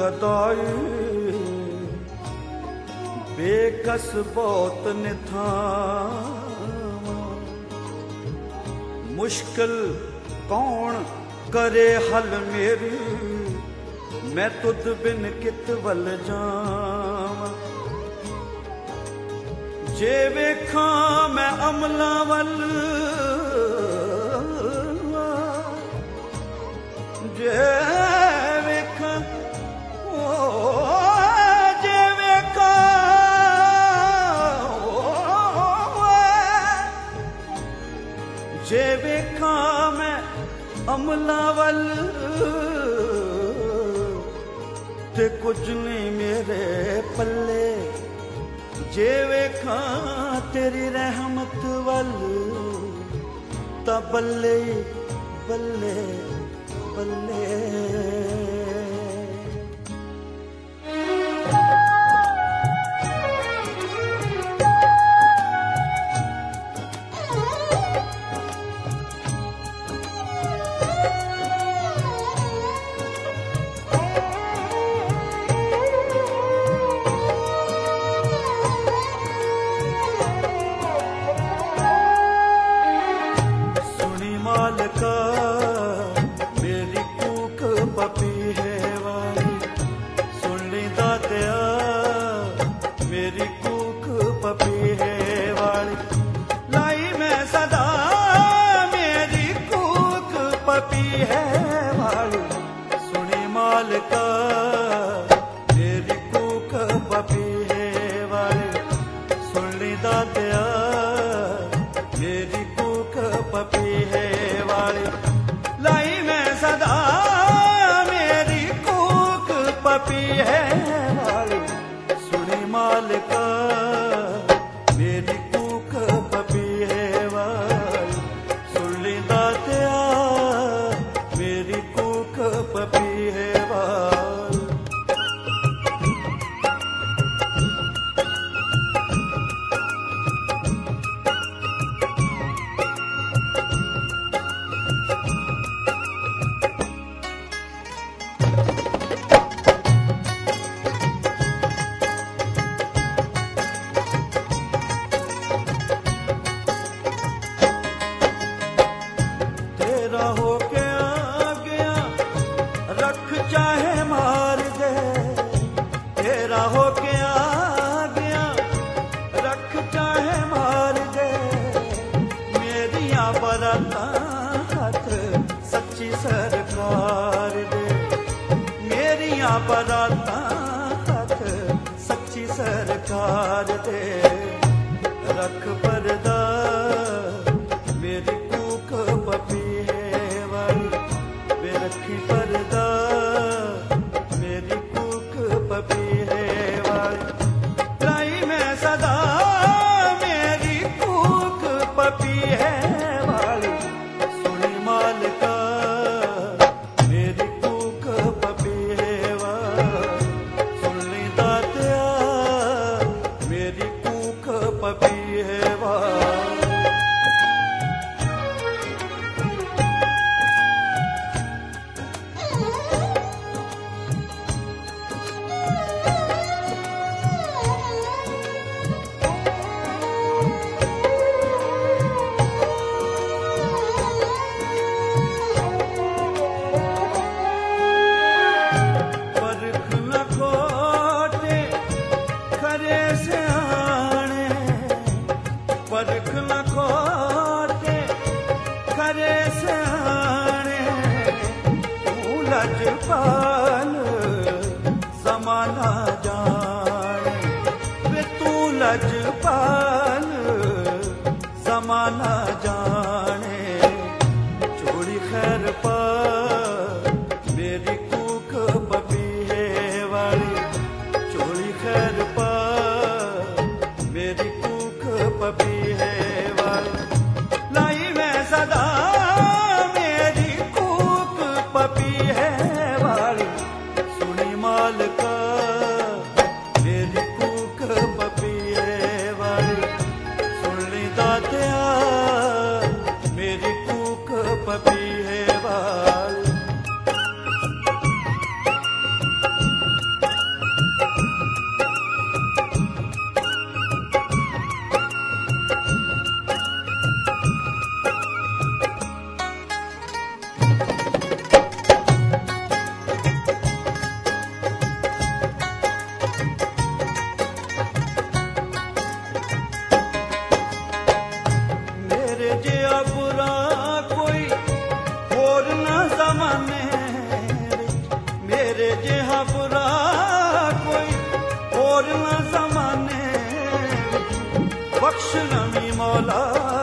गदाई बेकस बहुत निथावा मुश्किल कौन करे हल मेरी मैं तुद बिन कित वल जावा जे वेखा मैं अमला वल जे वेखा जे वेखा जे वेखा मैं अमला वल ते कुछ नहीं मेरे पल्ले जे वेखा तेरी रहमत वल ता बल्ले बल्ले बल्ले सुनी मालका मेरी कूक पपी है वाली सुन ली दातिया मेरी कूक पपी है वाली लाई मैं सदा मेरी कूक पपी है वाली सुनी मालका मेरी कूक पपी है वाली सुन ली दातिया मेरी कूक पपी है वाली लाई मैं सदा मेरी कूक पपी है वाली सुनी मालिका मेरी कूक पपी है वाली सुन ली दातिया मेरी कूक पपी है वाली तेरा हो के आ गया रख चाहे मार दे तेरा हो के आ गया रख चाहे मार दे मेरिया बराता हाथ सच्ची सरकार दे मेरिया बराता हाथ सच्ची सरकार दे रख पर्दा मेरी कूक पपी है वाली बेरखी पर्दा मेरी कूक पपी है वाली लाई मैं सदा मेरी कूक पपी है वाली सुनी मालिका मेरी कूक पपी है वाली सुन ली दातिया मेरी कूक पपी है वाली परख न खोटे खरे से आने परख न खोटे खरे से आने तू लजपाल जमाना जाने वे तू लजपाल जमाना जाने छोड़ी खैर पा मेरी कूक पपी है वाली छोड़ी खैर पा मेरी कूक पपी है वाली लाई मैं सदा मेरी कूक पपी है वाली सुनी मालिका मेरी कूक पपी है वाली सुन ली दातिया मेरी कूक पपी है वाली बख्श नमी मौला